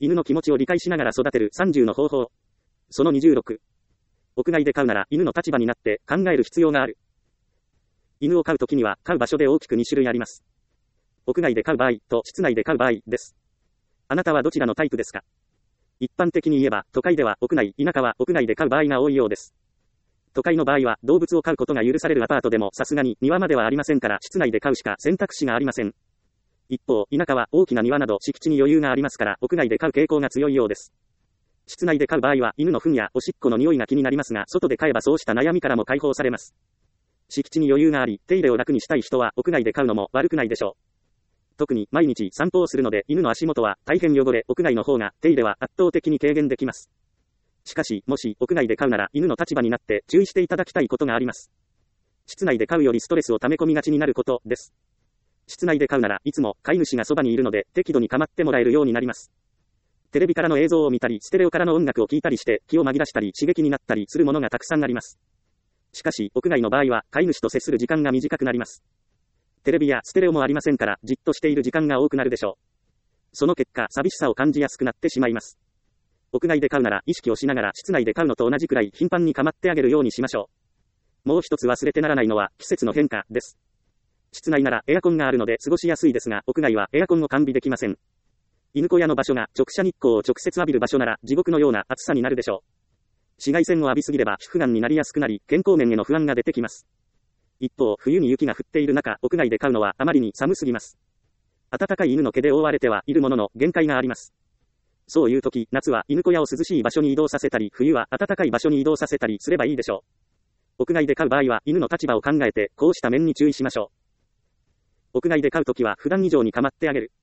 犬の気持ちを理解しながら育てる30の方法。その26。屋外で飼うなら犬の立場になって考える必要がある。犬を飼うときには飼う場所で大きく2種類あります。屋外で飼う場合と室内で飼う場合です。あなたはどちらのタイプですか？一般的に言えば、都会では屋内、田舎は屋外で飼う場合が多いようです。都会の場合は動物を飼うことが許されるアパートでもさすがに庭まではありませんから室内で飼うしか選択肢がありません。一方、田舎は大きな庭など敷地に余裕がありますから屋外で飼う傾向が強いようです。室内で飼う場合は犬の糞やおしっこの匂いが気になりますが、外で飼えばそうした悩みからも解放されます。敷地に余裕があり、手入れを楽にしたい人は屋外で飼うのも悪くないでしょう。特に毎日散歩をするので犬の足元は大変汚れ、屋外の方が手入れは圧倒的に軽減できます。しかし、もし屋外で飼うなら犬の立場になって注意していただきたいことがあります。室内で飼うよりストレスを溜め込みがちになることです。室内で飼うならいつも飼い主がそばにいるので適度に構ってもらえるようになります。テレビからの映像を見たり、ステレオからの音楽を聴いたりして気を紛らしたり刺激になったりするものがたくさんあります。しかし、屋外の場合は飼い主と接する時間が短くなります。テレビやステレオもありませんから、じっとしている時間が多くなるでしょう。その結果、寂しさを感じやすくなってしまいます。屋外で飼うなら意識をしながら室内で飼うのと同じくらい頻繁に構ってあげるようにしましょう。もう一つ忘れてならないのは季節の変化です。室内ならエアコンがあるので過ごしやすいですが、屋外はエアコンを完備できません。犬小屋の場所が直射日光を直接浴びる場所なら地獄のような暑さになるでしょう。紫外線を浴びすぎれば皮膚がんになりやすくなり、健康面への不安が出てきます。一方、冬に雪が降っている中、屋外で飼うのはあまりに寒すぎます。暖かい犬の毛で覆われてはいるものの限界があります。そういう時、夏は犬小屋を涼しい場所に移動させたり、冬は暖かい場所に移動させたりすればいいでしょう。屋外で飼う場合は犬の立場を考えて、こうした面に注意しましょう。屋外で飼うときは普段以上に構ってあげる。